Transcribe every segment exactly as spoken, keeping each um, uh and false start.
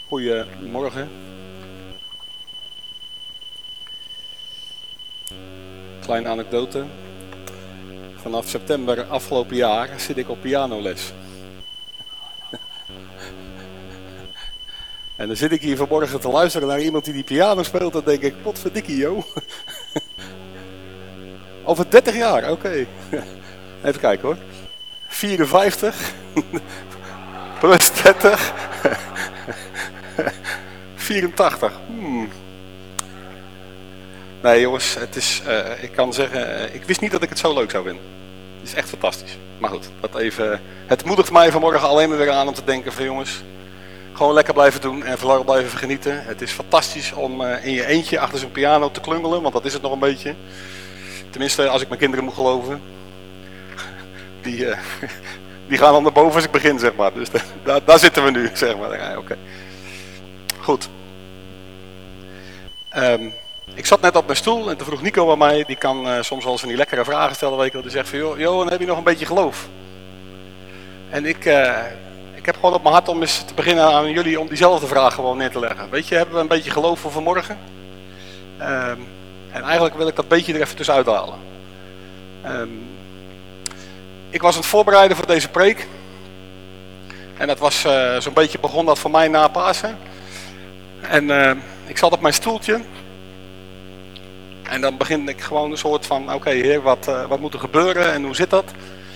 Goedemorgen. Kleine anekdote. Vanaf september afgelopen jaar zit ik op pianoles. En dan zit ik hier vanmorgen te luisteren naar iemand die die piano speelt. Dan denk ik, potverdikkie joh. Over dertig jaar, oké. Okay. Even kijken hoor. vierenvijftig. Plus dertig. vierentachtig. Hmm. Nee jongens, het is, uh, ik kan zeggen, uh, ik wist niet dat ik het zo leuk zou vinden. Het is echt fantastisch. Maar goed, dat even, het moedigt mij vanmorgen alleen maar weer aan om te denken van jongens, gewoon lekker blijven doen en vooral blijven genieten. Het is fantastisch om uh, in je eentje achter zo'n piano te klungelen, want dat is het nog een beetje. Tenminste, als ik mijn kinderen moet geloven. Die, uh, die gaan al naar boven als ik begin, zeg maar. Dus daar, daar zitten we nu, zeg maar. Ja, oké. Okay. Goed. Um, ik zat net op mijn stoel en toen vroeg Nico aan mij, die kan uh, soms wel eens van die lekkere vragen stellen, weet ik wel. Die zegt van, joh, Johan, heb je nog een beetje geloof? En ik, uh, ik heb gewoon op mijn hart om eens te beginnen aan jullie om diezelfde vraag gewoon neer te leggen. Weet je, hebben we een beetje geloof voor vanmorgen? Um, en eigenlijk wil ik dat beetje er even tussenuit halen. Um, ik was aan het voorbereiden voor deze preek. En dat was uh, zo'n beetje begon dat voor mij na Pasen. En uh, ik zat op mijn stoeltje. En dan begin ik gewoon een soort van, oké okay, heer, wat, uh, wat moet er gebeuren en hoe zit dat?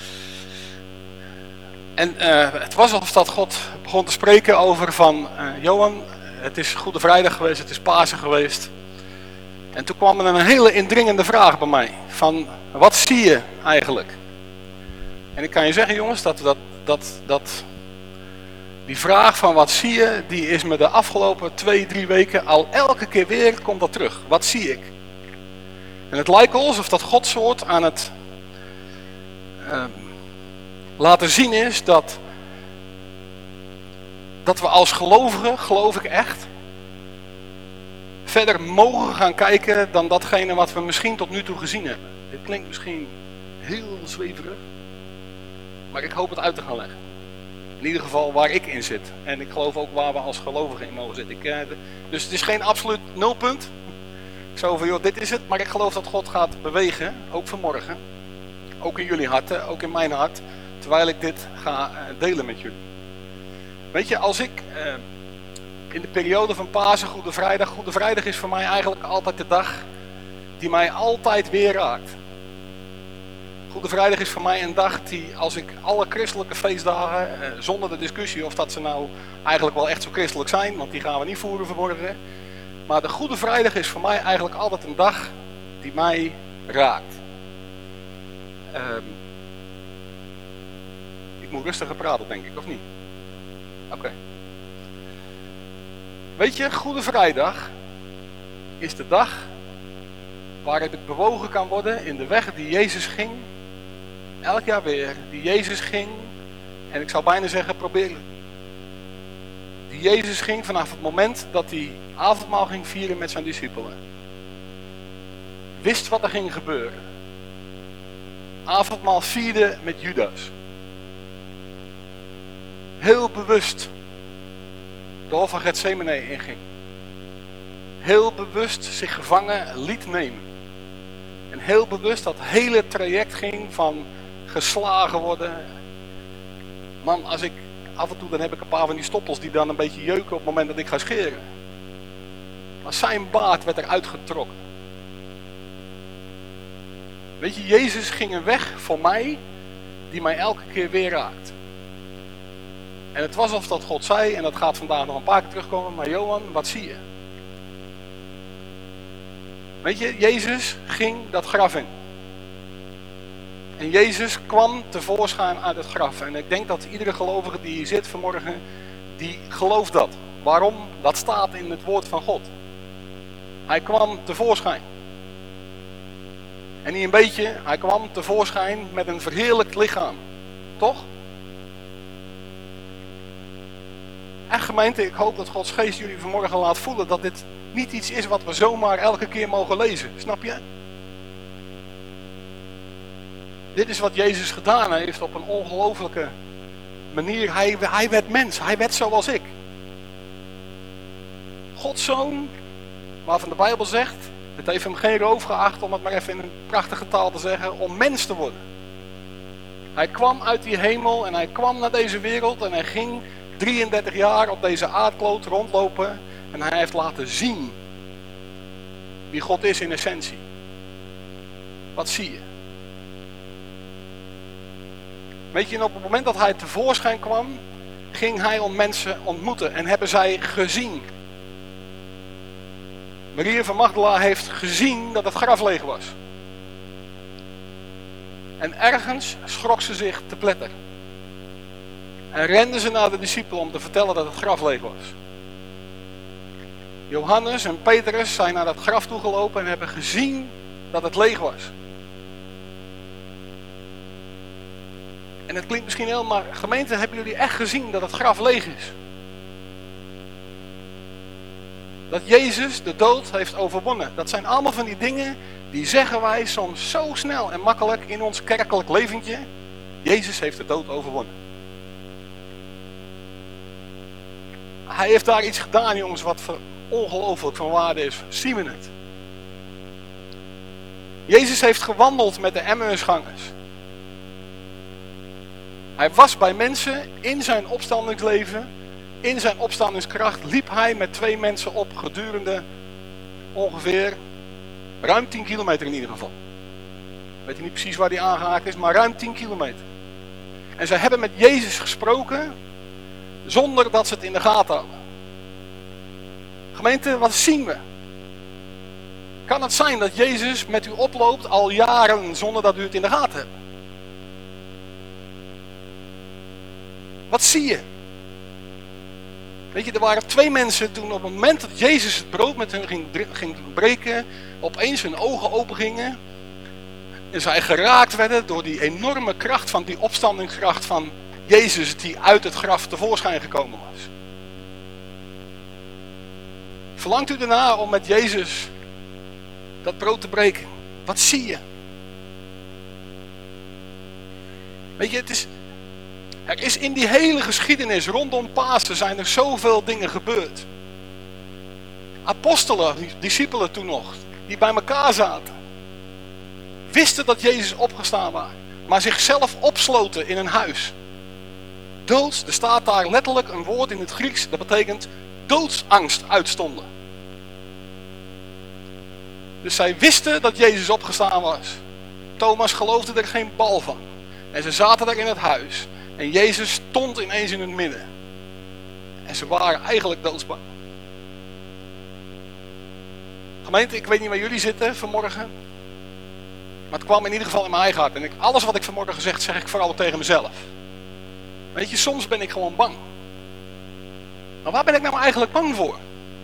En uh, het was alsof dat God begon te spreken over van, uh, Johan, het is Goede Vrijdag geweest, het is Pasen geweest. En toen kwam er een hele indringende vraag bij mij, van wat zie je eigenlijk? En ik kan je zeggen jongens, dat, dat, dat, dat die vraag van wat zie je, die is me de afgelopen twee, drie weken al elke keer weer komt dat terug. Wat zie ik? En het lijkt alsof dat Gods woord aan het uh, laten zien is dat, dat we als gelovigen, geloof ik echt, verder mogen gaan kijken dan datgene wat we misschien tot nu toe gezien hebben. Dit klinkt misschien heel zweverig, maar ik hoop het uit te gaan leggen. In ieder geval waar ik in zit. En ik geloof ook waar we als gelovigen in mogen zitten. Ik, uh, dus het is geen absoluut nulpunt. Zo van, joh, dit is het. Maar ik geloof dat God gaat bewegen, ook vanmorgen. Ook in jullie harten, ook in mijn hart. Terwijl ik dit ga uh, delen met jullie. Weet je, als ik uh, in de periode van Pasen, Goede Vrijdag. Goede Vrijdag is voor mij eigenlijk altijd de dag die mij altijd weer raakt. Goede Vrijdag is voor mij een dag die, als ik alle christelijke feestdagen, eh, zonder de discussie of dat ze nou eigenlijk wel echt zo christelijk zijn, want die gaan we niet voeren vanmorgen. Maar de Goede Vrijdag is voor mij eigenlijk altijd een dag die mij raakt. Um, ik moet rustiger praten, denk ik, of niet? Oké. Okay. Weet je, Goede Vrijdag is de dag waarin ik bewogen kan worden in de weg die Jezus ging. Elk jaar weer, die Jezus ging, en ik zou bijna zeggen, probeer, die Jezus ging vanaf het moment dat hij avondmaal ging vieren met zijn discipelen. Wist wat er ging gebeuren. Avondmaal vierde met Judas. Heel bewust de hof van Getsemane inging. Heel bewust zich gevangen liet nemen. En heel bewust dat hele traject ging van geslagen worden. Man, als ik af en toe dan heb ik een paar van die stoppels die dan een beetje jeuken op het moment dat ik ga scheren. Maar zijn baard werd eruit getrokken. Weet je, Jezus ging een weg voor mij die mij elke keer weer raakt. En het was alsof dat God zei, en dat gaat vandaag nog een paar keer terugkomen, maar Johan, wat zie je? Weet je, Jezus ging dat graf in. En Jezus kwam tevoorschijn uit het graf. En ik denk dat iedere gelovige die hier zit vanmorgen, die gelooft dat. Waarom? Dat staat in het woord van God. Hij kwam tevoorschijn. En niet een beetje, hij kwam tevoorschijn met een verheerlijkt lichaam. Toch? En gemeente, ik hoop dat Gods geest jullie vanmorgen laat voelen dat dit niet iets is wat we zomaar elke keer mogen lezen. Snap je? Dit is wat Jezus gedaan heeft op een ongelooflijke manier. Hij, hij werd mens. Hij werd zoals ik. Gods zoon, waarvan de Bijbel zegt, het heeft hem geen roof geacht, om het maar even in een prachtige taal te zeggen, om mens te worden. Hij kwam uit die hemel en hij kwam naar deze wereld en hij ging drieëndertig jaar op deze aardkloot rondlopen en hij heeft laten zien wie God is in essentie. Wat zie je? Weet je, en op het moment dat hij tevoorschijn kwam, ging hij om mensen ontmoeten en hebben zij gezien. Maria van Magdala heeft gezien dat het graf leeg was. En ergens schrok ze zich te pletter. En renden ze naar de discipelen om te vertellen dat het graf leeg was. Johannes en Petrus zijn naar dat graf toegelopen en hebben gezien dat het leeg was. En het klinkt misschien heel, maar gemeente, hebben jullie echt gezien dat het graf leeg is? Dat Jezus de dood heeft overwonnen. Dat zijn allemaal van die dingen die zeggen wij soms zo snel en makkelijk in ons kerkelijk leventje. Jezus heeft de dood overwonnen. Hij heeft daar iets gedaan, jongens, wat ongelooflijk van waarde is. Zien we het? Jezus heeft gewandeld met de Emmausgangers. Hij was bij mensen in zijn opstandingsleven, in zijn opstandingskracht, liep hij met twee mensen op gedurende ongeveer ruim tien kilometer in ieder geval. Ik weet niet precies waar hij aangehaakt is, maar ruim tien kilometer. En zij hebben met Jezus gesproken zonder dat ze het in de gaten hadden. Gemeente, wat zien we? Kan het zijn dat Jezus met u oploopt al jaren zonder dat u het in de gaten hebt? Wat zie je? Weet je, er waren twee mensen toen op het moment dat Jezus het brood met hen ging, ging breken, opeens hun ogen open gingen. En zij geraakt werden door die enorme kracht van die opstandingskracht van Jezus die uit het graf tevoorschijn gekomen was. Verlangt u ernaar om met Jezus dat brood te breken? Wat zie je? Weet je, het is... Er is in die hele geschiedenis rondom Pasen zijn er zoveel dingen gebeurd. Apostelen, discipelen toen nog, die bij elkaar zaten. Wisten dat Jezus opgestaan was, maar zichzelf opsloten in een huis. Doods, er staat daar letterlijk een woord in het Grieks, dat betekent doodsangst uitstonden. Dus zij wisten dat Jezus opgestaan was. Thomas geloofde er geen bal van. En ze zaten daar in het huis. En Jezus stond ineens in het midden. En ze waren eigenlijk doodsbang. Gemeente, ik weet niet waar jullie zitten vanmorgen. Maar het kwam in ieder geval in mijn eigen hart. En ik, alles wat ik vanmorgen gezegd, zeg ik vooral tegen mezelf. Weet je, soms ben ik gewoon bang. Maar waar ben ik nou eigenlijk bang voor?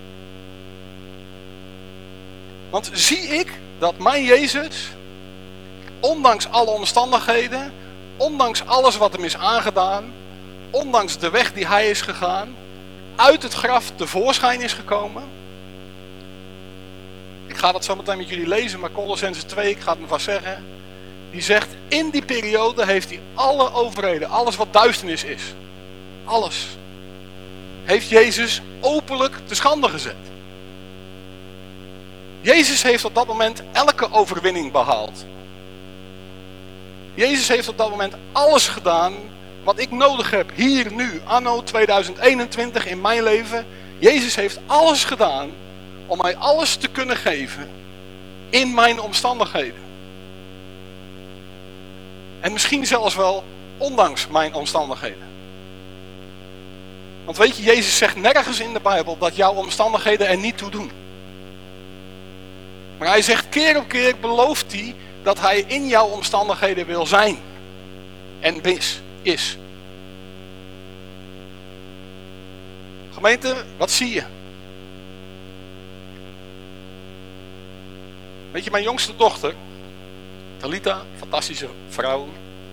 Want zie ik dat mijn Jezus, ondanks alle omstandigheden, ondanks alles wat hem is aangedaan, ondanks de weg die hij is gegaan, uit het graf tevoorschijn is gekomen. Ik ga dat zo meteen met jullie lezen, maar Colossense twee, ik ga het me vast zeggen, die zegt, in die periode heeft hij alle overheden, alles wat duisternis is, alles, heeft Jezus openlijk te schande gezet. Jezus heeft op dat moment elke overwinning behaald. Jezus heeft op dat moment alles gedaan wat ik nodig heb, hier, nu, anno tweeduizend eenentwintig in mijn leven. Jezus heeft alles gedaan om mij alles te kunnen geven in mijn omstandigheden. En misschien zelfs wel ondanks mijn omstandigheden. Want weet je, Jezus zegt nergens in de Bijbel dat jouw omstandigheden er niet toe doen. Maar hij zegt keer op keer, belooft hij dat hij in jouw omstandigheden wil zijn. En is. is. Gemeente, wat zie je? Weet je, mijn jongste dochter, Talita, fantastische vrouw.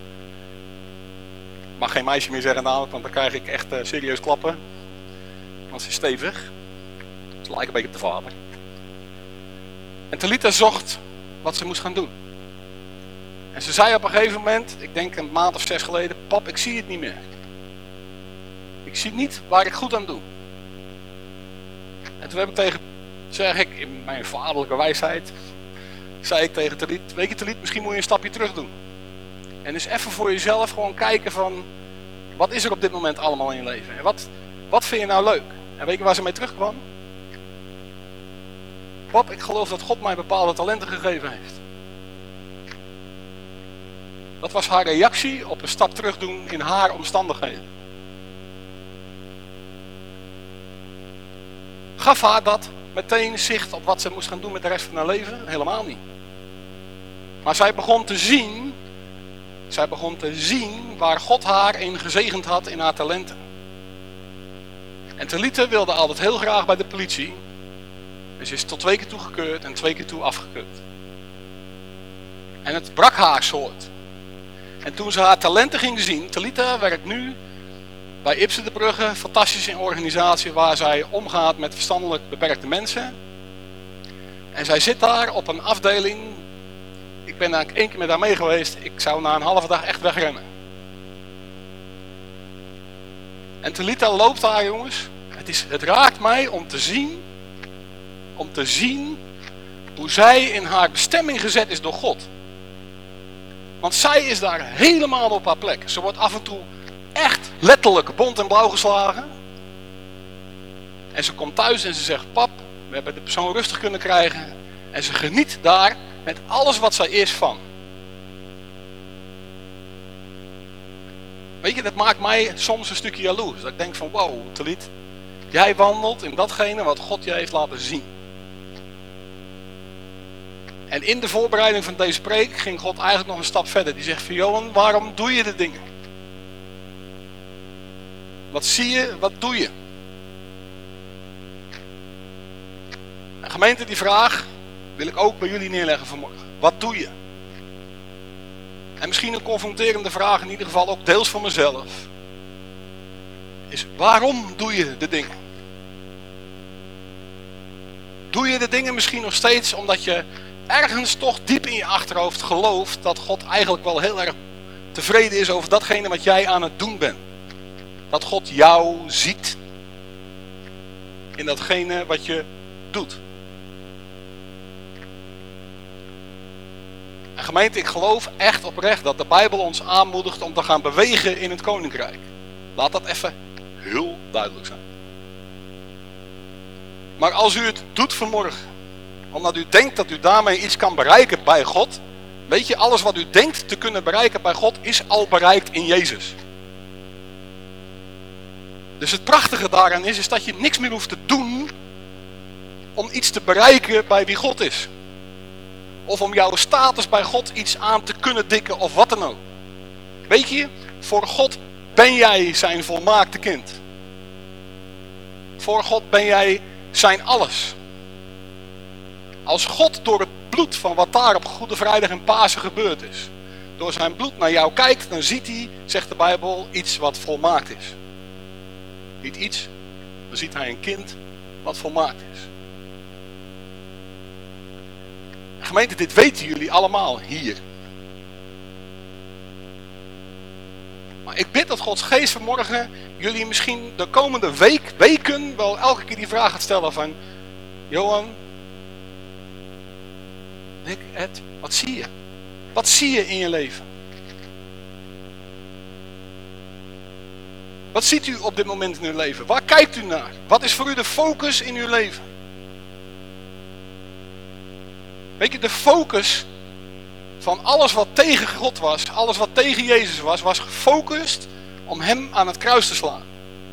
Ik mag geen meisje meer zeggen namelijk, want dan krijg ik echt uh, serieus klappen. Want ze is stevig. Ze lijkt een beetje op de vader. En Talita zocht wat ze moest gaan doen. En ze zei op een gegeven moment, ik denk een maand of zes geleden, pap, ik zie het niet meer. Ik zie niet waar ik goed aan doe. En toen heb ik tegen, zeg ik, in mijn vaderlijke wijsheid, zei ik tegen Taliet, weet je Taliet, misschien moet je een stapje terug doen. En eens even voor jezelf gewoon kijken van, wat is er op dit moment allemaal in je leven? En wat, wat vind je nou leuk? En weet je waar ze mee terugkwam? Pap, ik geloof dat God mij bepaalde talenten gegeven heeft. Dat was haar reactie op een stap terug doen in haar omstandigheden. Gaf haar dat meteen zicht op wat ze moest gaan doen met de rest van haar leven? Helemaal niet. Maar zij begon te zien, zij begon te zien waar God haar in gezegend had in haar talenten. En Talita wilde altijd heel graag bij de politie. En ze is tot twee keer toe gekeurd en twee keer toe afgekeurd. En het brak haar soort. En toen ze haar talenten ging zien, Talita werkt nu bij Ipse de Brugge, fantastische organisatie waar zij omgaat met verstandelijk beperkte mensen. En zij zit daar op een afdeling, ik ben daar één keer met haar mee geweest, ik zou na een halve dag echt wegrennen. En Talita loopt daar, jongens. Het, is, het raakt mij om te zien, om te zien hoe zij in haar bestemming gezet is door God. Want zij is daar helemaal op haar plek. Ze wordt af en toe echt letterlijk bont en blauw geslagen. En ze komt thuis en ze zegt, pap, we hebben de persoon rustig kunnen krijgen. En ze geniet daar met alles wat zij is van. Weet je, dat maakt mij soms een stukje jaloers. Dat ik denk van, wow, Talit, jij wandelt in datgene wat God je heeft laten zien. En in de voorbereiding van deze preek ging God eigenlijk nog een stap verder. Die zegt van, Johan, waarom doe je de dingen? Wat zie je, wat doe je? En gemeente, die vraag wil ik ook bij jullie neerleggen vanmorgen. Wat doe je? En misschien een confronterende vraag, in ieder geval ook deels voor mezelf. Is, waarom doe je de dingen? Doe je de dingen misschien nog steeds omdat je ergens toch diep in je achterhoofd gelooft dat God eigenlijk wel heel erg tevreden is over datgene wat jij aan het doen bent. Dat God jou ziet in datgene wat je doet. En gemeente, ik geloof echt oprecht dat de Bijbel ons aanmoedigt om te gaan bewegen in het koninkrijk. Laat dat even heel duidelijk zijn. Maar als u het doet vanmorgen, omdat u denkt dat u daarmee iets kan bereiken bij God, weet je, alles wat u denkt te kunnen bereiken bij God is al bereikt in Jezus. Dus het prachtige daaraan is, is dat je niks meer hoeft te doen om iets te bereiken bij wie God is. Of om jouw status bij God iets aan te kunnen dikken of wat dan ook. Weet je, voor God ben jij zijn volmaakte kind. Voor God ben jij zijn alles. Als God door het bloed van wat daar op Goede Vrijdag en Pasen gebeurd is, door zijn bloed naar jou kijkt, dan ziet hij, zegt de Bijbel, iets wat volmaakt is. Niet iets, dan ziet hij een kind wat volmaakt is. Gemeente, dit weten jullie allemaal hier. Maar ik bid dat Gods geest vanmorgen jullie misschien de komende week, weken wel elke keer die vraag gaat stellen van, Johan, Nick, Ed, wat zie je? Wat zie je in je leven? Wat ziet u op dit moment in uw leven? Waar kijkt u naar? Wat is voor u de focus in uw leven? Weet je, de focus van alles wat tegen God was, alles wat tegen Jezus was, was gefocust om hem aan het kruis te slaan.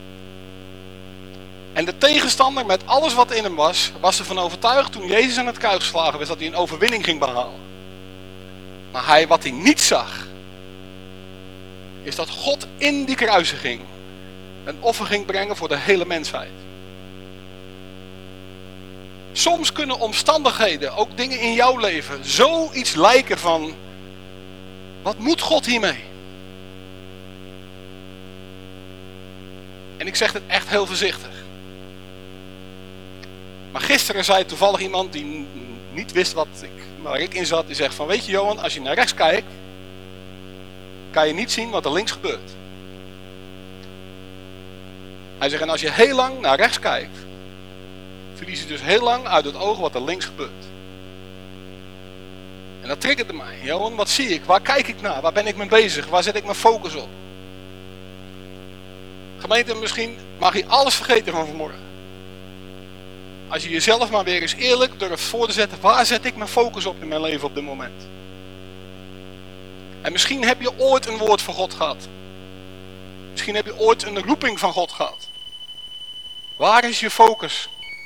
En de tegenstander met alles wat in hem was, was ervan overtuigd toen Jezus aan het kruis geslagen werd, dat hij een overwinning ging behalen. Maar hij, wat hij niet zag, is dat God in die kruisiging een offer ging brengen voor de hele mensheid. Soms kunnen omstandigheden, ook dingen in jouw leven, zoiets lijken van, wat moet God hiermee? En ik zeg het echt heel voorzichtig. Maar gisteren zei toevallig iemand die niet wist wat ik, waar ik in zat, die zegt van, weet je Johan, als je naar rechts kijkt, kan je niet zien wat er links gebeurt. Hij zegt, en als je heel lang naar rechts kijkt, verlies je dus heel lang uit het oog wat er links gebeurt. En dat triggerde mij. Johan, wat zie ik? Waar kijk ik naar? Waar ben ik mee bezig? Waar zet ik mijn focus op? Gemeente, misschien mag je alles vergeten van vanmorgen. Als je jezelf maar weer eens eerlijk durft voor te zetten. Waar zet ik mijn focus op in mijn leven op dit moment? En misschien heb je ooit een woord van God gehad. Misschien heb je ooit een roeping van God gehad. Waar is je focus?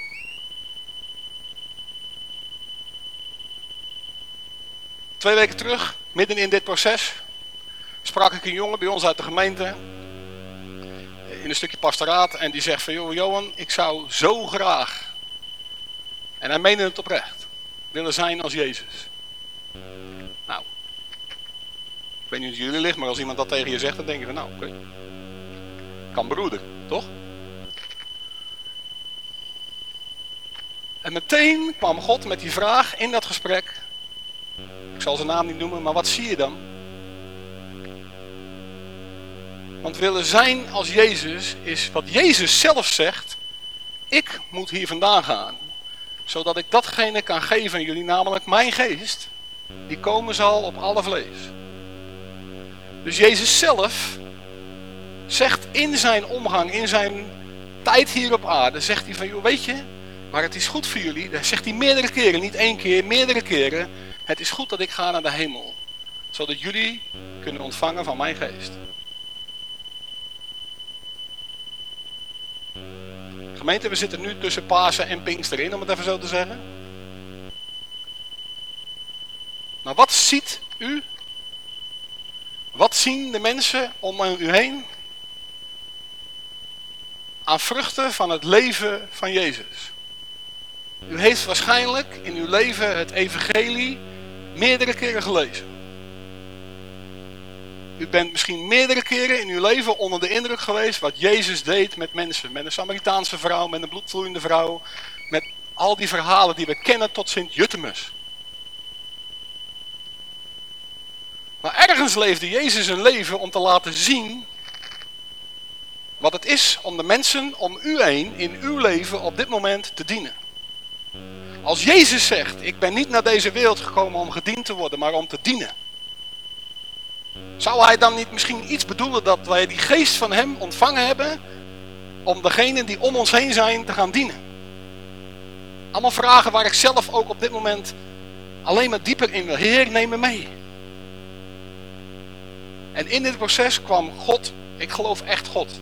Twee weken terug, midden in dit proces, sprak ik een jongen bij ons uit de gemeente. In een stukje pastoraat. En die zegt van, joh Johan, ik zou zo graag, en hij meende het oprecht, willen zijn als Jezus. Nou, ik weet niet hoe het jullie ligt, maar als iemand dat tegen je zegt, dan denk je van, nou oké. Okay. Kan broeder, toch? En meteen kwam God met die vraag in dat gesprek. Ik zal zijn naam niet noemen, maar wat zie je dan? Want willen zijn als Jezus is wat Jezus zelf zegt. Ik moet hier vandaan gaan. Zodat ik datgene kan geven aan jullie, namelijk mijn geest. Die komen zal op alle vlees. Dus Jezus zelf zegt in zijn omgang, in zijn tijd hier op aarde, zegt hij van, joh, weet je, maar het is goed voor jullie. Dat zegt hij meerdere keren, niet één keer, meerdere keren. Het is goed dat ik ga naar de hemel. Zodat jullie kunnen ontvangen van mijn geest. Gemeente, we zitten nu tussen Pasen en Pinksteren in, om het even zo te zeggen. Maar wat ziet u? Wat zien de mensen om u heen? Aan vruchten van het leven van Jezus. U heeft waarschijnlijk in uw leven het evangelie meerdere keren gelezen. U bent misschien meerdere keren in uw leven onder de indruk geweest wat Jezus deed met mensen. Met een Samaritaanse vrouw, met een bloedvloeiende vrouw. Met al die verhalen die we kennen tot Sint-Jutemus. Maar ergens leefde Jezus een leven om te laten zien wat het is om de mensen om u heen in uw leven op dit moment te dienen. Als Jezus zegt, ik ben niet naar deze wereld gekomen om gediend te worden, maar om te dienen. Zou hij dan niet misschien iets bedoelen dat wij die geest van hem ontvangen hebben om degenen die om ons heen zijn te gaan dienen? Allemaal vragen waar ik zelf ook op dit moment alleen maar dieper in wil. Heer, neem me mee. En in dit proces kwam God, ik geloof echt God.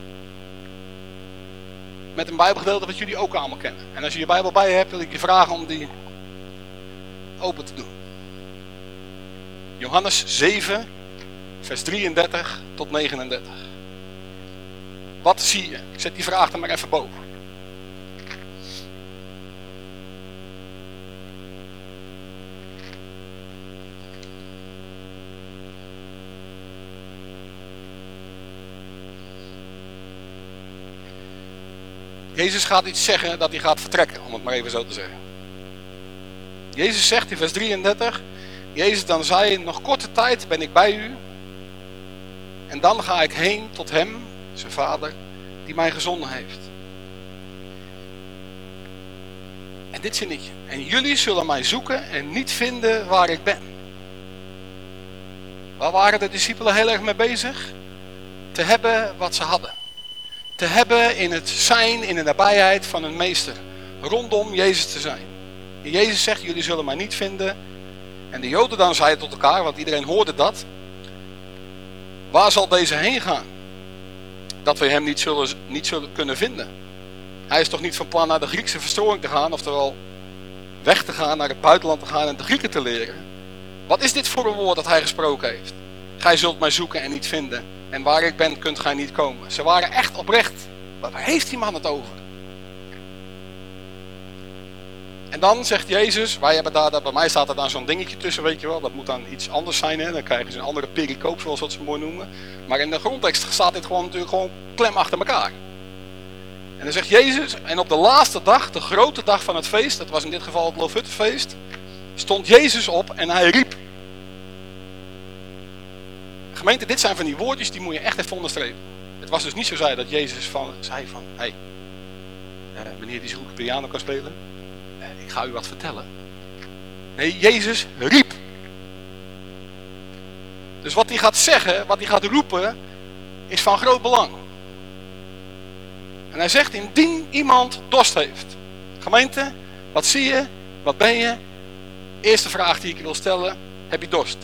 Met een Bijbelgedeelte wat jullie ook allemaal kennen. En als je je Bijbel bij je hebt, wil ik je vragen om die open te doen. Johannes zeven, vers drieëndertig tot negenendertig. Wat zie je? Ik zet die vraag er maar even boven. Jezus gaat iets zeggen dat hij gaat vertrekken, om het maar even zo te zeggen. Jezus zegt in vers drieëndertig, Jezus dan zei, nog korte tijd ben ik bij u en dan ga ik heen tot hem, zijn vader, die mij gezonden heeft. En dit zinnetje, en jullie zullen mij zoeken en niet vinden waar ik ben. Waar waren de discipelen heel erg mee bezig? Te hebben wat ze hadden. Te hebben in het zijn, in de nabijheid van een meester. Rondom Jezus te zijn. En Jezus zegt, jullie zullen mij niet vinden. En de Joden dan zeiden tot elkaar, want iedereen hoorde dat. Waar zal deze heen gaan? Dat we hem niet zullen, niet zullen kunnen vinden. Hij is toch niet van plan naar de Griekse verstoring te gaan. Oftewel weg te gaan, naar het buitenland te gaan en de Grieken te leren. Wat is dit voor een woord dat hij gesproken heeft? Gij zult mij zoeken en niet vinden. En waar ik ben, kunt gij niet komen. Ze waren echt oprecht. Waar heeft die man het over? En dan zegt Jezus, wij hebben daar, daar, bij mij staat er dan zo'n dingetje tussen, weet je wel. Dat moet dan iets anders zijn, hè? Dan krijgen ze een andere pericoop, zoals wat ze mooi noemen. Maar in de grondtekst staat dit gewoon natuurlijk gewoon klem achter elkaar. En dan zegt Jezus, en op de laatste dag, de grote dag van het feest, dat was in dit geval het Loofhuttenfeest, stond Jezus op en hij riep. Gemeente, dit zijn van die woordjes, die moet je echt even onderstrepen. Het was dus niet zo zei dat Jezus van, zei van, hé, hey, uh, meneer die zo goed piano kan spelen. Uh, ik ga u wat vertellen. Nee, Jezus riep. Dus wat hij gaat zeggen, wat hij gaat roepen, is van groot belang. En hij zegt, indien iemand dorst heeft. Gemeente, wat zie je? Wat ben je? Eerste vraag die ik je wil stellen, heb je dorst?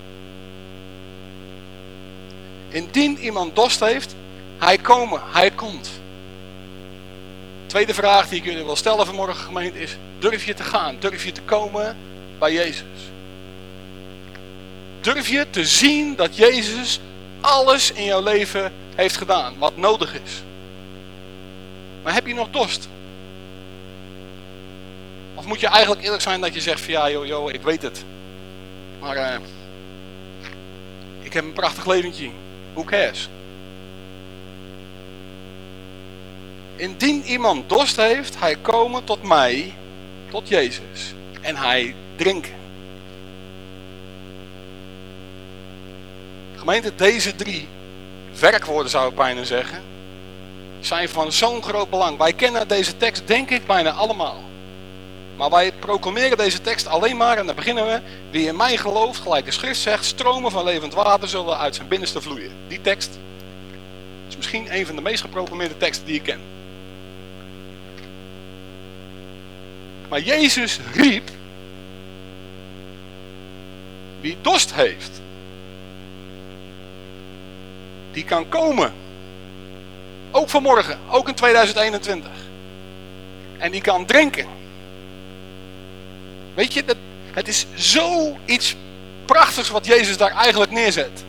Indien iemand dorst heeft, hij komen, hij komt. Tweede vraag die ik jullie wil stellen vanmorgen, gemeente, is, durf je te gaan? Durf je te komen bij Jezus? Durf je te zien dat Jezus alles in jouw leven heeft gedaan wat nodig is? Maar heb je nog dorst? Of moet je eigenlijk eerlijk zijn dat je zegt van ja joh, joh ik weet het. Maar uh, ik heb een prachtig leventje. Who cares? Indien iemand dorst heeft, hij komen tot mij, tot Jezus. En hij drinken. Gemeente, deze drie werkwoorden zou ik bijna zeggen, zijn van zo'n groot belang. Wij kennen deze tekst denk ik bijna allemaal. Maar wij proclameren deze tekst alleen maar, en dan beginnen we, wie in mij gelooft, gelijk de schrift zegt, stromen van levend water zullen uit zijn binnenste vloeien. Die tekst is misschien een van de meest geproclameerde teksten die ik ken. Maar Jezus riep, wie dorst heeft, die kan komen. Ook vanmorgen, ook in tweeduizend eenentwintig. En die kan drinken. Weet je, dat, het is zoiets prachtigs wat Jezus daar eigenlijk neerzet.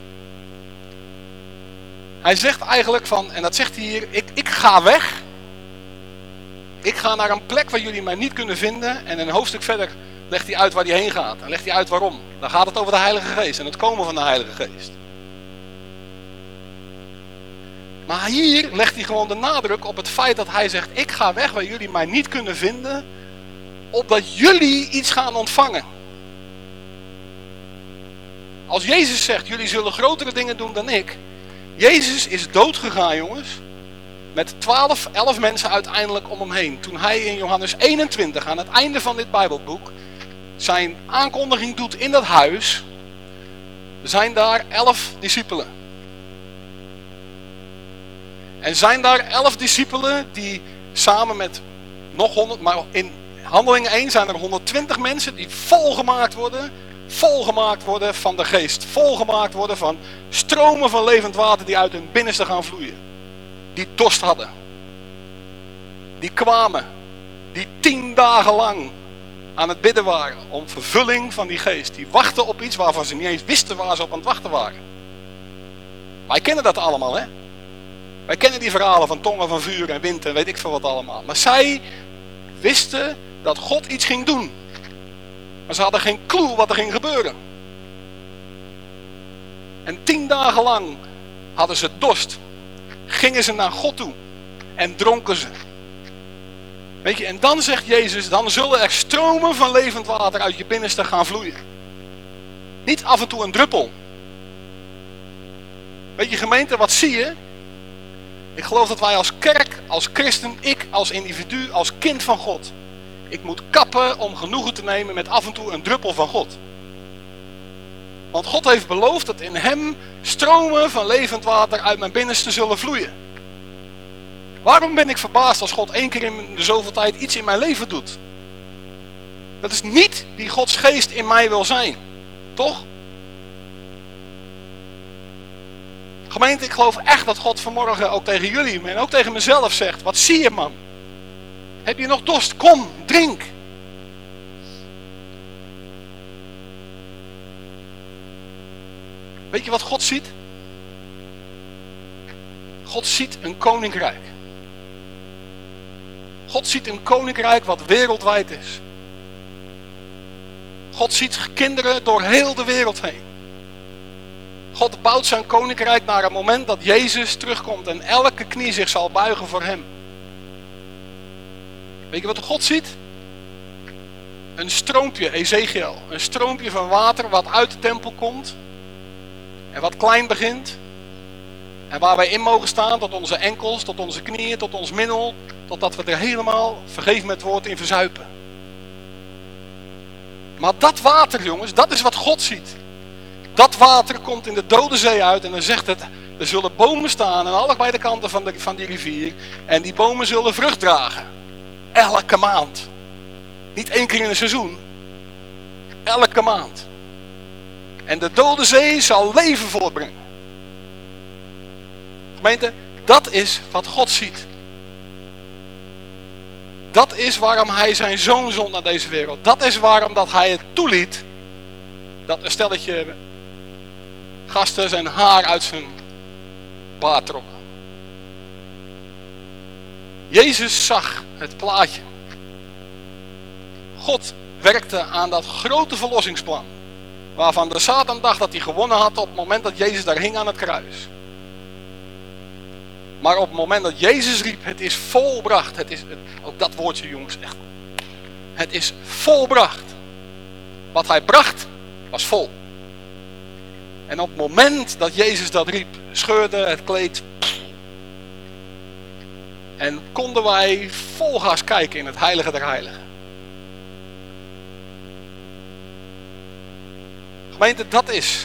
Hij zegt eigenlijk van, en dat zegt hij hier, ik, ik ga weg. Ik ga naar een plek waar jullie mij niet kunnen vinden. En een hoofdstuk verder legt hij uit waar hij heen gaat. En legt hij uit waarom. Dan gaat het over de Heilige Geest en het komen van de Heilige Geest. Maar hier legt hij gewoon de nadruk op het feit dat hij zegt, ik ga weg waar jullie mij niet kunnen vinden, opdat jullie iets gaan ontvangen. Als Jezus zegt, jullie zullen grotere dingen doen dan ik. Jezus is doodgegaan, jongens. Met twaalf, elf mensen uiteindelijk om hem heen. Toen hij in Johannes eenentwintig, aan het einde van dit Bijbelboek, zijn aankondiging doet in dat huis. Er zijn daar elf discipelen. En zijn daar elf discipelen die samen met nog honderd, maar in Handelingen één zijn er honderdtwintig mensen die volgemaakt worden, volgemaakt worden van de geest. Volgemaakt worden van stromen van levend water die uit hun binnenste gaan vloeien. Die dorst hadden. Die kwamen. Die tien dagen lang aan het bidden waren om vervulling van die geest. Die wachten op iets waarvan ze niet eens wisten waar ze op aan het wachten waren. Wij kennen dat allemaal, hè? Wij kennen die verhalen van tongen van vuur en wind en weet ik veel wat allemaal. Maar zij wisten dat God iets ging doen. Maar ze hadden geen clue wat er ging gebeuren. En tien dagen lang hadden ze dorst. Gingen ze naar God toe. En dronken ze. Weet je, en dan zegt Jezus, dan zullen er stromen van levend water uit je binnenste gaan vloeien. Niet af en toe een druppel. Weet je gemeente, wat zie je? Ik geloof dat wij als kerk, als christen, ik als individu, als kind van God, ik moet kappen om genoegen te nemen met af en toe een druppel van God. Want God heeft beloofd dat in hem stromen van levend water uit mijn binnenste zullen vloeien. Waarom ben ik verbaasd als God één keer in de zoveel tijd iets in mijn leven doet? Dat is niet wie Gods geest in mij wil zijn. Toch? Gemeente, ik geloof echt dat God vanmorgen ook tegen jullie en ook tegen mezelf zegt, wat zie je man? Heb je nog dorst? Kom, drink. Weet je wat God ziet? God ziet een koninkrijk. God ziet een koninkrijk wat wereldwijd is. God ziet kinderen door heel de wereld heen. God bouwt zijn koninkrijk naar het moment dat Jezus terugkomt en elke knie zich zal buigen voor hem. Weet je wat God ziet? Een stroompje, Ezekiel. Een stroompje van water wat uit de tempel komt. En wat klein begint. En waar wij in mogen staan tot onze enkels, tot onze knieën, tot ons middel, totdat we er helemaal, vergeef me het woord, in verzuipen. Maar dat water, jongens, dat is wat God ziet. Dat water komt in de Dode Zee uit en dan zegt het, er zullen bomen staan aan allebei de kanten van, de, van die rivier. En die bomen zullen vrucht dragen. Elke maand. Niet één keer in een seizoen. Elke maand. En de Dode Zee zal leven voortbrengen. Gemeente, dat is wat God ziet. Dat is waarom hij zijn zoon zond naar deze wereld. Dat is waarom dat hij het toeliet dat een stelletje gasten zijn haar uit zijn baard trok. Jezus zag het plaatje. God werkte aan dat grote verlossingsplan. Waarvan de Satan dacht dat hij gewonnen had op het moment dat Jezus daar hing aan het kruis. Maar op het moment dat Jezus riep, het is volbracht. Het is, het, ook dat woordje jongens, echt. Het is volbracht. Wat hij bracht, was vol. En op het moment dat Jezus dat riep, scheurde het kleed. En konden wij vol gas kijken in het heilige der heiligen. Gemeente, dat is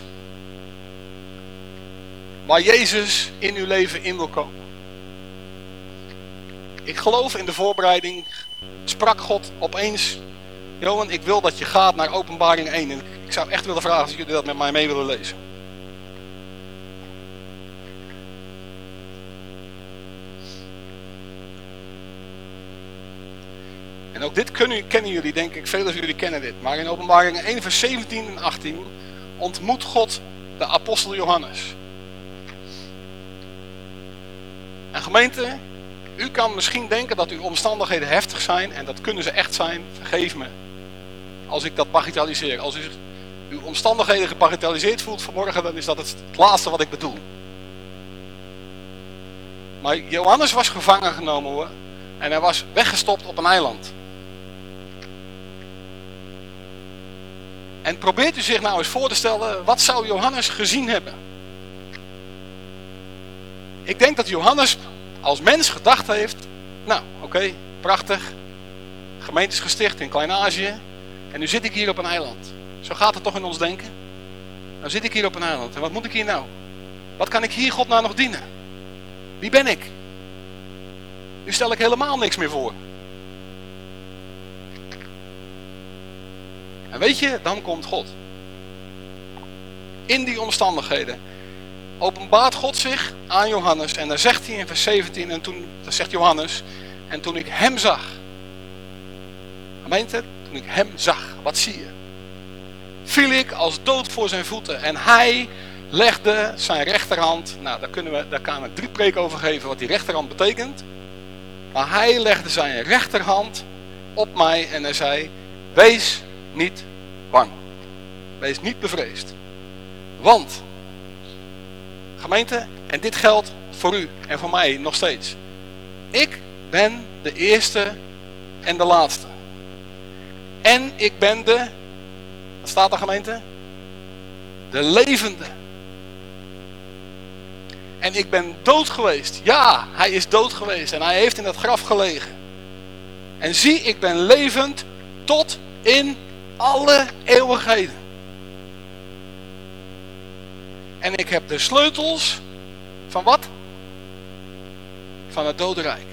waar Jezus in uw leven in wil komen. Ik geloof in de voorbereiding, sprak God opeens, Johan, ik wil dat je gaat naar Openbaring één. En ik zou echt willen vragen of jullie dat met mij mee willen lezen. En ook dit kunnen, kennen jullie, denk ik, velen van jullie kennen dit. Maar in Openbaring één vers zeventien en achttien ontmoet God de apostel Johannes. En gemeente, u kan misschien denken dat uw omstandigheden heftig zijn. En dat kunnen ze echt zijn. Vergeef me. Als ik dat bagatelliseer. Als u uw omstandigheden gebagatelliseerd voelt vanmorgen, dan is dat het laatste wat ik bedoel. Maar Johannes was gevangen genomen hoor. En hij was weggestopt op een eiland. En probeert u zich nou eens voor te stellen, wat zou Johannes gezien hebben? Ik denk dat Johannes als mens gedacht heeft, nou oké, okay, prachtig, gemeentes gesticht in Klein-Azië en nu zit ik hier op een eiland. Zo gaat het toch in ons denken? Nou zit ik hier op een eiland en wat moet ik hier nou? Wat kan ik hier God nou nog dienen? Wie ben ik? Nu stel ik helemaal niks meer voor. En weet je, dan komt God. In die omstandigheden openbaart God zich aan Johannes. En dan zegt hij in vers zeventien, en toen, dan zegt Johannes, en toen ik hem zag. Gemeente, toen ik hem zag, wat zie je? Viel ik als dood voor zijn voeten. En hij legde zijn rechterhand, nou daar, kunnen we, daar kan ik drie preken over geven wat die rechterhand betekent. Maar hij legde zijn rechterhand op mij en hij zei, wees niet bang. Wees niet bevreesd. Want, gemeente, en dit geldt voor u en voor mij nog steeds. Ik ben de eerste en de laatste. En ik ben de, wat staat er gemeente? De levende. En ik ben dood geweest. Ja, hij is dood geweest en hij heeft in dat graf gelegen. En zie, ik ben levend tot in alle eeuwigheden. En ik heb de sleutels van wat? Van het dodenrijk.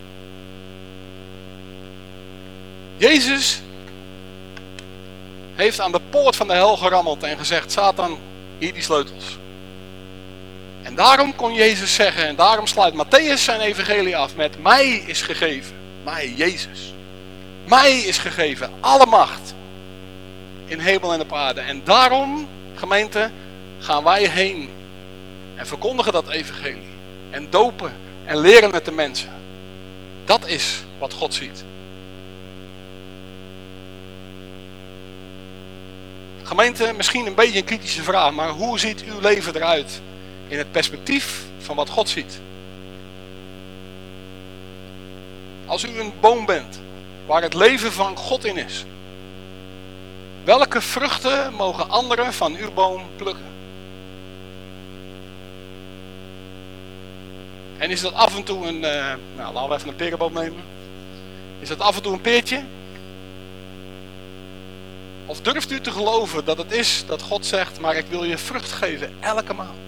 Jezus heeft aan de poort van de hel gerammeld en gezegd, Satan, hier die sleutels. En daarom kon Jezus zeggen, en daarom sluit Matthäus zijn evangelie af met, mij is gegeven, mij, Jezus. Mij is gegeven alle macht in hemel en op aarde. En daarom, gemeente, gaan wij heen en verkondigen dat evangelie. En dopen en leren het de mensen. Dat is wat God ziet. Gemeente, misschien een beetje een kritische vraag, maar hoe ziet uw leven eruit in het perspectief van wat God ziet? Als u een boom bent waar het leven van God in is, welke vruchten mogen anderen van uw boom plukken? En is dat af en toe een, uh, nou laten we even een perenboom nemen. Is dat af en toe een peertje? Of durft u te geloven dat het is dat God zegt, maar ik wil je vrucht geven elke maand.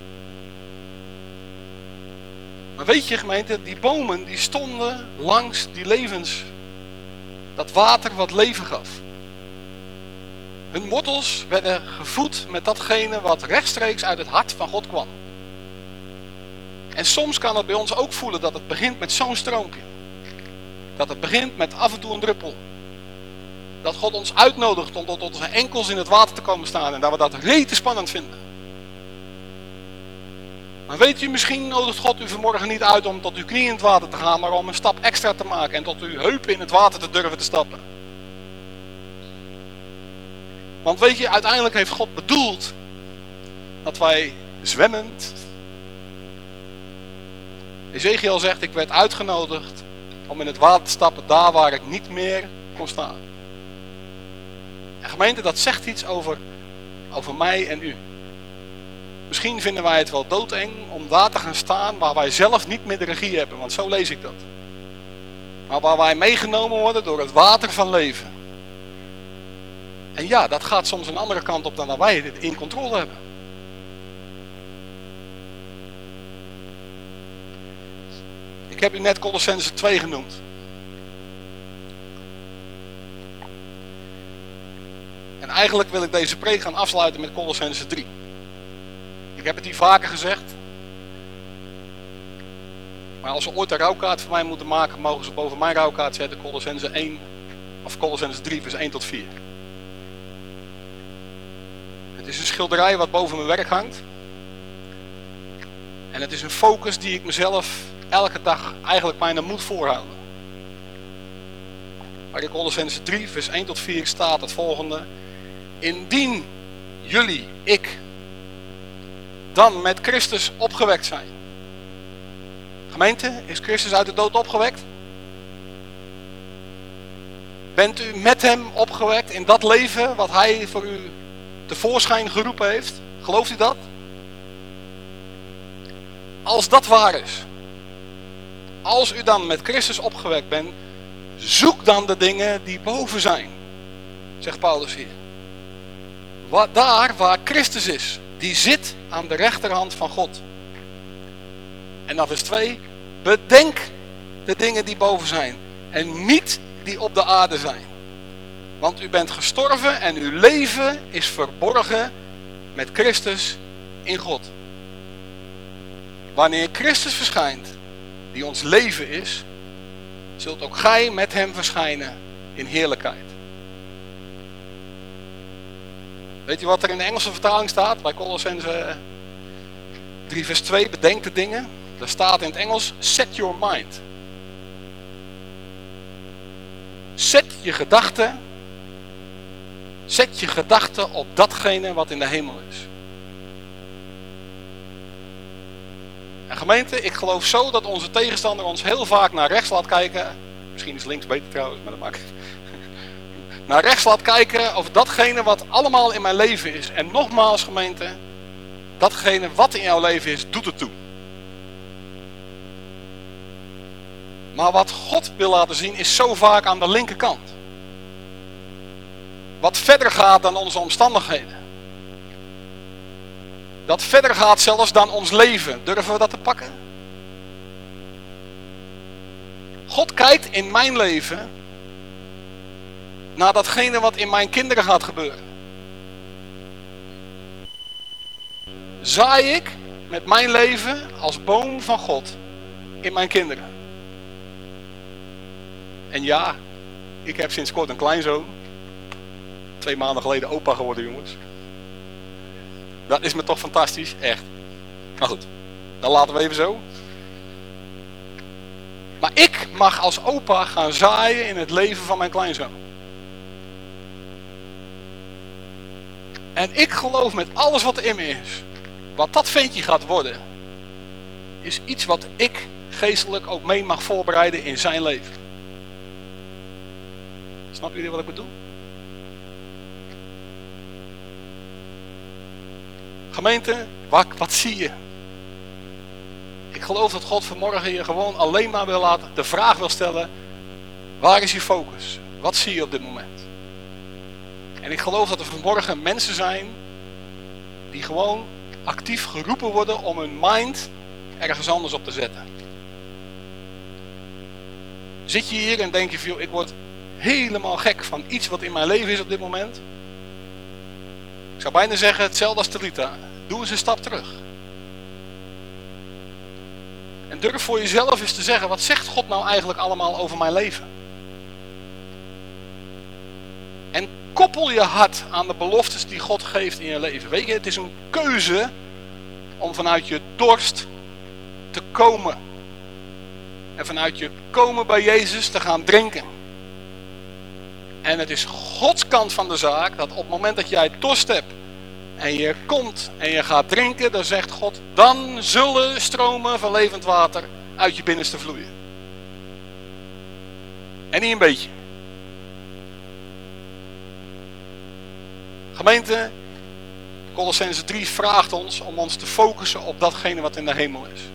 Maar weet je gemeente, die bomen die stonden langs die levens, dat water wat leven gaf. Hun wortels werden gevoed met datgene wat rechtstreeks uit het hart van God kwam. En soms kan het bij ons ook voelen dat het begint met zo'n stroompje. Dat het begint met af en toe een druppel. Dat God ons uitnodigt om tot onze enkels in het water te komen staan en dat we dat rete spannend vinden. Maar weet u, misschien nodigt God u vanmorgen niet uit om tot uw knieën in het water te gaan, maar om een stap extra te maken en tot uw heupen in het water te durven te stappen. Want weet je, uiteindelijk heeft God bedoeld dat wij zwemmend... Ezekiel zegt, ik werd uitgenodigd om in het water te stappen daar waar ik niet meer kon staan. En gemeente, dat zegt iets over, over mij en u. Misschien vinden wij het wel doodeng om daar te gaan staan waar wij zelf niet meer de regie hebben, want zo lees ik dat. Maar waar wij meegenomen worden door het water van leven. En ja, dat gaat soms een andere kant op dan dat wij het in controle hebben. Ik heb u net Colossenzen twee genoemd. En eigenlijk wil ik deze preek gaan afsluiten met Colossenzen drie. Ik heb het hier vaker gezegd. Maar als ze ooit een rouwkaart voor mij moeten maken, mogen ze boven mijn rouwkaart zetten Colossenzen één of Colossenzen drie vers één tot vier. Het is een schilderij wat boven mijn werk hangt. En het is een focus die ik mezelf elke dag eigenlijk bijna moet voorhouden. Maar in Colossenzen drie vers één tot vier staat het volgende. Indien jullie, ik, dan met Christus opgewekt zijn. Gemeente, is Christus uit de dood opgewekt? Bent u met hem opgewekt in dat leven wat hij voor u tevoorschijn geroepen heeft? Gelooft u dat? Als dat waar is, als u dan met Christus opgewekt bent, zoek dan de dingen die boven zijn, zegt Paulus hier. Wat, daar waar Christus is, die zit aan de rechterhand van God. En dan vers twee, bedenk de dingen die boven zijn en niet die op de aarde zijn. Want u bent gestorven en uw leven is verborgen met Christus in God. Wanneer Christus verschijnt, die ons leven is, zult ook gij met hem verschijnen in heerlijkheid. Weet je wat er in de Engelse vertaling staat? Bij Colossenzen drie vers twee, bedenk de dingen. Daar staat in het Engels, set your mind. Zet je gedachten, zet je gedachten op datgene wat in de hemel is. En gemeente, ik geloof zo dat onze tegenstander ons heel vaak naar rechts laat kijken. Misschien is links beter trouwens, maar dat maakt het. Naar rechts laat kijken over datgene wat allemaal in mijn leven is. En nogmaals gemeente, datgene wat in jouw leven is, doet het toe. Maar wat God wil laten zien is zo vaak aan de linkerkant. Wat verder gaat dan onze omstandigheden. Dat verder gaat zelfs dan ons leven. Durven we dat te pakken? God kijkt in mijn leven naar datgene wat in mijn kinderen gaat gebeuren. Zaai ik met mijn leven als boom van God in mijn kinderen? En ja, ik heb sinds kort een kleinzoon. Twee maanden geleden opa geworden, jongens. Dat is me toch fantastisch, echt. Maar goed, dan laten we even zo. Maar ik mag als opa gaan zaaien in het leven van mijn kleinzoon. En ik geloof met alles wat er in me is, wat dat ventje gaat worden, is iets wat ik geestelijk ook mee mag voorbereiden in zijn leven. Snap jullie wat ik bedoel? Gemeente, wat, wat zie je? Ik ik geloof dat God vanmorgen je gewoon alleen maar wil laten, de vraag wil stellen, waar is je focus? Wat zie je op dit moment? En ik geloof dat er vanmorgen mensen zijn die gewoon actief geroepen worden om hun mind ergens anders op te zetten. Zit je hier en denk je van, joh, ik word helemaal gek van iets wat in mijn leven is op dit moment. Ik zou bijna zeggen, hetzelfde als Talita. Doe eens een stap terug. En durf voor jezelf eens te zeggen, wat zegt God nou eigenlijk allemaal over mijn leven? En koppel je hart aan de beloftes die God geeft in je leven. Weet je, het is een keuze om vanuit je dorst te komen. En vanuit je komen bij Jezus te gaan drinken. En het is Gods kant van de zaak dat op het moment dat jij dorst hebt en je komt en je gaat drinken, dan zegt God, dan zullen stromen van levend water uit je binnenste vloeien. En niet een beetje. Gemeente, Colossenzen drie vraagt ons om ons te focussen op datgene wat in de hemel is.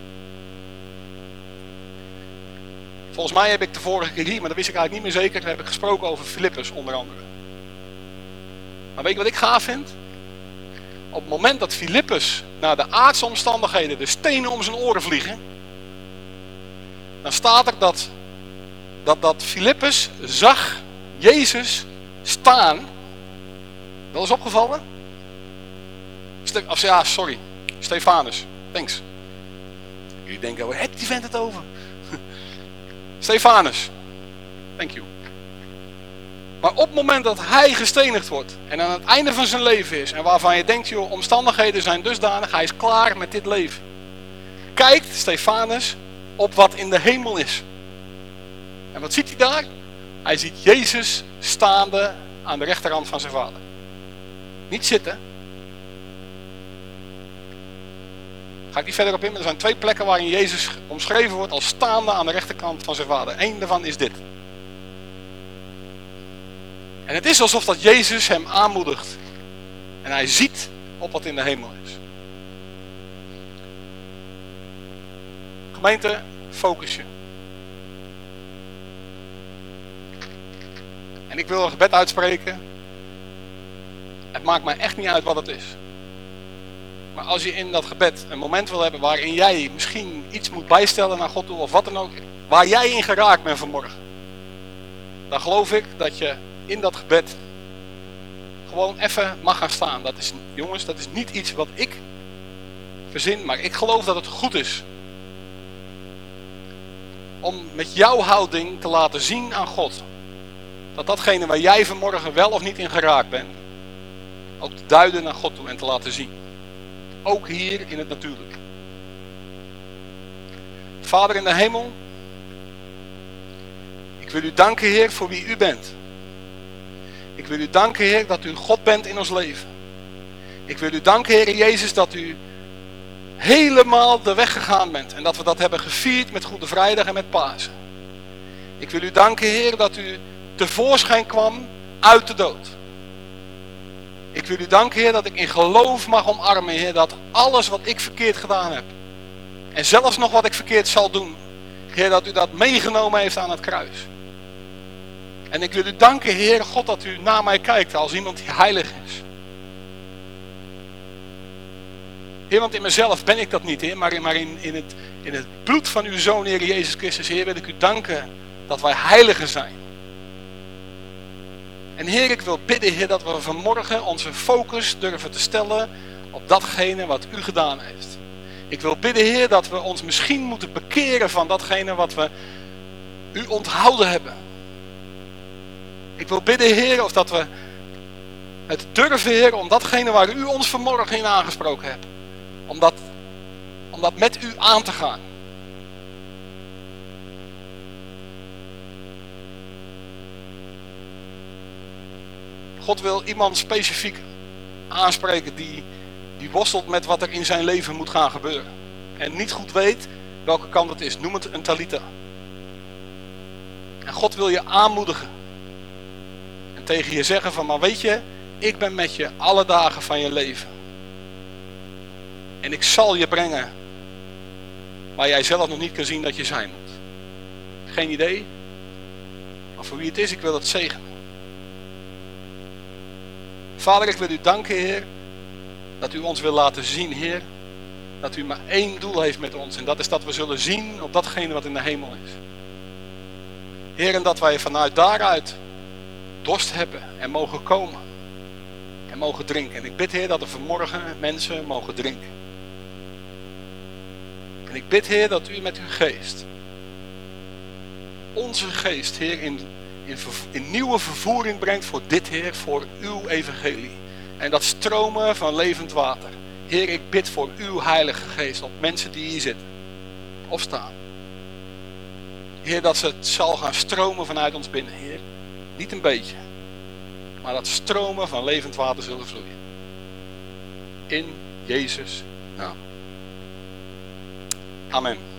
Volgens mij heb ik de vorige keer hier, maar dat wist ik eigenlijk niet meer zeker, heb ik gesproken over Filippus onder andere. Maar weet je wat ik gaaf vind? Op het moment dat Filippus naar de aardse omstandigheden de stenen om zijn oren vliegen, dan staat er dat, dat, dat Filippus zag Jezus staan. Wel eens opgevallen? Ste- of ja, sorry. Stefanus. Thanks. Jullie denken, waar heeft die vent het over? Stefanus. Thank you. Maar op het moment dat hij gestenigd wordt en aan het einde van zijn leven is en waarvan je denkt, joh, omstandigheden zijn dusdanig, hij is klaar met dit leven. Kijkt Stefanus op wat in de hemel is. En wat ziet hij daar? Hij ziet Jezus staande aan de rechterhand van zijn vader. Niet zitten. Ga ik niet verder op in, maar er zijn twee plekken waarin Jezus omschreven wordt als staande aan de rechterkant van zijn vader. Eén daarvan is dit. En het is alsof dat Jezus hem aanmoedigt. En hij ziet op wat in de hemel is. Gemeente, focus je. En ik wil een gebed uitspreken. Het maakt mij echt niet uit wat het is. Maar als je in dat gebed een moment wil hebben waarin jij misschien iets moet bijstellen naar God toe of wat dan ook, waar jij in geraakt bent vanmorgen, dan geloof ik dat je in dat gebed gewoon even mag gaan staan. Dat is, jongens, dat is niet iets wat ik verzin, maar ik geloof dat het goed is om met jouw houding te laten zien aan God dat datgene waar jij vanmorgen wel of niet in geraakt bent, ook te duiden naar God toe en te laten zien. Ook hier in het natuurlijke. Vader in de hemel, ik wil u danken, Heer, voor wie u bent. Ik wil u danken, Heer, dat u God bent in ons leven. Ik wil u danken, Heer Jezus, dat u helemaal de weg gegaan bent. En dat we dat hebben gevierd met Goede Vrijdag en met Pasen. Ik wil u danken, Heer, dat u tevoorschijn kwam uit de dood. Ik wil u danken, Heer, dat ik in geloof mag omarmen, Heer, dat alles wat ik verkeerd gedaan heb, en zelfs nog wat ik verkeerd zal doen, Heer, dat u dat meegenomen heeft aan het kruis. En ik wil u danken, Heer God, dat u naar mij kijkt als iemand die heilig is. Heer, want in mezelf ben ik dat niet, Heer, maar, in, maar in, in, het, in het bloed van uw Zoon, Heer Jezus Christus, Heer, wil ik u danken dat wij heiligen zijn. En Heer, ik wil bidden, Heer, dat we vanmorgen onze focus durven te stellen op datgene wat u gedaan heeft. Ik wil bidden, Heer, dat we ons misschien moeten bekeren van datgene wat we u onthouden hebben. Ik wil bidden, Heer, of dat we het durven, Heer, om datgene waar u ons vanmorgen in aangesproken hebt, om dat, om dat met u aan te gaan. God wil iemand specifiek aanspreken die, die worstelt met wat er in zijn leven moet gaan gebeuren. En niet goed weet welke kant het is. Noem het een Talita. En God wil je aanmoedigen. En tegen je zeggen van, maar weet je, ik ben met je alle dagen van je leven. En ik zal je brengen waar jij zelf nog niet kan zien dat je zijn moet. Geen idee. Maar voor wie het is, ik wil het zegenen. Vader, ik wil u danken, Heer, dat u ons wil laten zien, Heer, dat u maar één doel heeft met ons. En dat is dat we zullen zien op datgene wat in de hemel is. Heer, en dat wij vanuit daaruit dorst hebben en mogen komen. En mogen drinken. En ik bid, Heer, dat er vanmorgen mensen mogen drinken. En ik bid, Heer, dat u met uw geest, onze geest, Heer, in, in, in nieuwe vervoering brengt voor dit, Heer, voor uw evangelie. En dat stromen van levend water. Heer, ik bid voor uw heilige geest op mensen die hier zitten of staan. Heer, dat het zal gaan stromen vanuit ons binnen, Heer. Niet een beetje, maar dat stromen van levend water zullen vloeien. In Jezus' naam. Amen.